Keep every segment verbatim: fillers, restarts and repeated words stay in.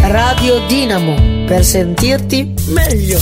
Radio Dinamo, per sentirti meglio.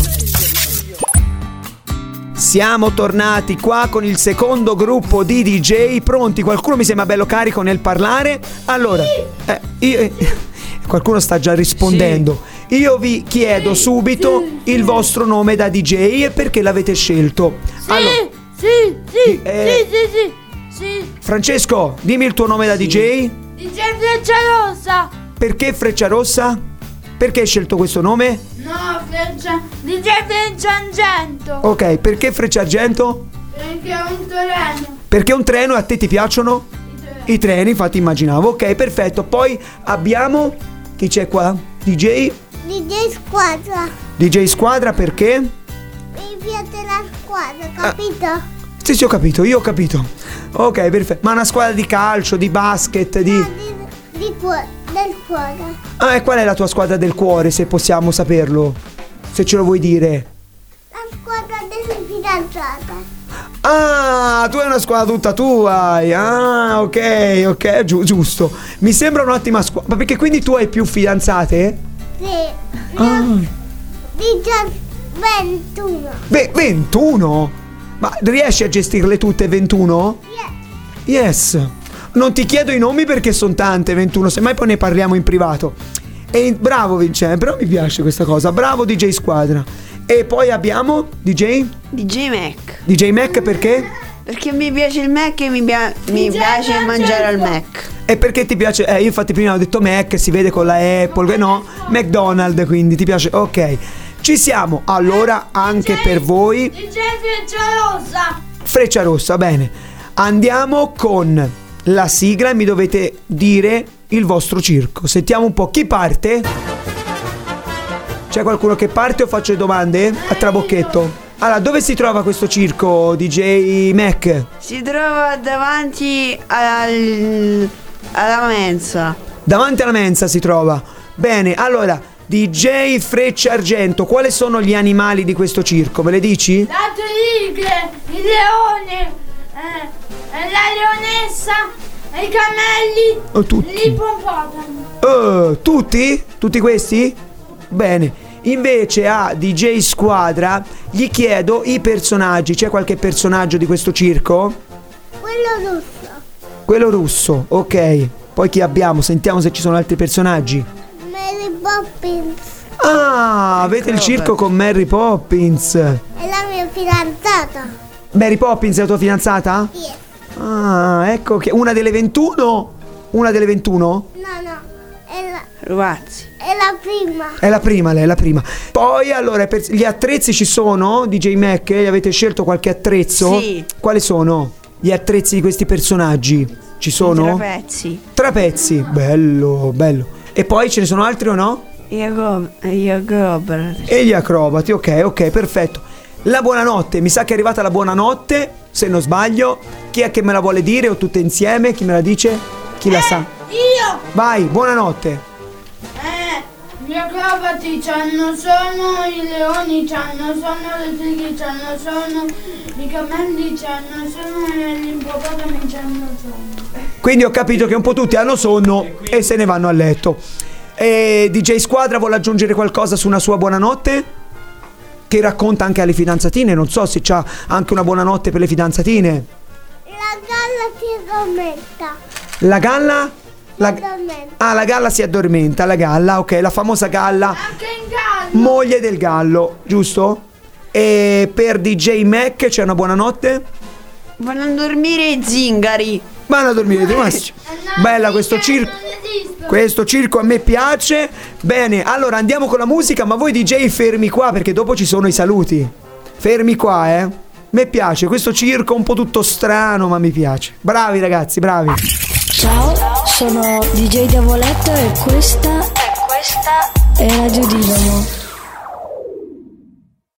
Siamo tornati qua con il secondo gruppo di D J. Pronti? Qualcuno mi sembra bello carico nel parlare. Allora, eh, io, eh, qualcuno sta già rispondendo. Sì. Io vi chiedo sì, subito sì, il sì. vostro nome da D J e perché l'avete scelto. Sì, allora, sì, sì, eh, sì, sì, sì, sì. Francesco, dimmi il tuo nome da sì. D J. D J Freccia Rossa. Perché Freccia Rossa? Perché hai scelto questo nome? No, Freccia D J Freccia Argento. Ok, perché Freccia Argento? Perché è un treno. Perché è un treno e a te ti piacciono? I treni. I treni, infatti immaginavo. Ok, perfetto. Poi abbiamo... Chi c'è qua? D J? D J Squadra. D J Squadra perché? Mi piace la squadra, capito? Ah, sì, sì, ho capito, io ho capito. Ok, perfetto. Ma una squadra di calcio, di basket, di... No, di, di cuore, del cuore. Ah, e qual è la tua squadra del cuore, se possiamo saperlo? Se ce lo vuoi dire. La squadra delle fidanzate. Ah, tu hai una squadra tutta tua. Ah, ok, ok, giu- giusto. Mi sembra un'ottima squadra. Ma perché quindi tu hai più fidanzate? Sì. Ah. diciotto, ventuno. Beh, ventuno? Ma riesci a gestirle tutte ventuno? Yes. Yes. Non ti chiedo i nomi perché sono tante, ventuno, semmai poi ne parliamo in privato. E bravo Vincenzo, però mi piace questa cosa. Bravo D J Squadra. E poi abbiamo D J? D J Mac. D J Mac perché? Perché mi piace il Mac e mi, pia- mi piace mangiare al Mac. E perché ti piace? Eh, io infatti prima ho detto Mac, si vede con la Apple, no? McDonald's, quindi ti piace? Ok. Ci siamo. Allora anche per voi D J Freccia Rossa. Freccia Rossa, bene. Andiamo con la sigla e mi dovete dire il vostro circo. Sentiamo un po' chi parte. C'è qualcuno che parte o faccio le domande? A trabocchetto. Allora, dove si trova questo circo, D J Mac? Si trova davanti al, alla mensa. Davanti alla mensa si trova. Bene, allora, D J Freccia Argento, quali sono gli animali di questo circo? Me le dici? La tigre, il leone, eh, la leonessa, i cammelli, Oh, tutti. l'ippopotamo. Oh, tutti? Tutti questi? Bene. Invece a D J Squadra gli chiedo i personaggi. C'è qualche personaggio di questo circo? Quello rosso. Quello russo, ok. Poi chi abbiamo? Sentiamo se ci sono altri personaggi. Mary Poppins. Ah, avete il circo con Mary Poppins. È la mia fidanzata. Mary Poppins è la tua fidanzata? Yes. Ah, ecco che una delle ventuno? Una delle ventuno? No, no. È la, Ragazzi. è la prima. È la prima, lei è la prima. Poi allora, per gli attrezzi ci sono? D J Mac, gli avete scelto qualche attrezzo? Sì. Quali sono gli attrezzi di questi personaggi? Ci sono? Trapezzi. Trapezzi, bello, bello. E poi ce ne sono altri o no? Gli acro- gli acrobati. E gli acrobati, ok, ok, perfetto. La buonanotte, mi sa che è arrivata la buonanotte, se non sbaglio. Chi è che me la vuole dire o tutte insieme? Chi me la dice? Chi la sa? Io! Vai, buonanotte. Eh, gli acrobati c'hanno sono, i leoni c'hanno sono, le tigre c'hanno sono, i cammelli c'hanno sono e gli ippopotami c'hanno sono. Quindi ho capito che un po' tutti hanno sonno e se ne vanno a letto. E D J Squadra vuole aggiungere qualcosa su una sua buonanotte? Che racconta anche alle fidanzatine, non so se c'ha anche una buonanotte per le fidanzatine. La galla si addormenta. La galla? La... addormenta. Ah, la galla si addormenta, la galla, ok, la famosa galla, Anche in gallo! moglie del gallo, giusto? E per D J Mac c'è una buonanotte? Vanno a dormire i zingari. Vanno a dormire, Massimo. Bella questo circo. Questo circo a me piace. Bene, allora andiamo con la musica, ma voi D J fermi qua perché dopo ci sono i saluti. Fermi qua, eh. Mi piace questo circo un po' tutto strano, ma mi piace. Bravi ragazzi, bravi. Ciao, sono D J Diavoletto e questa, e questa è Radio Dinamo.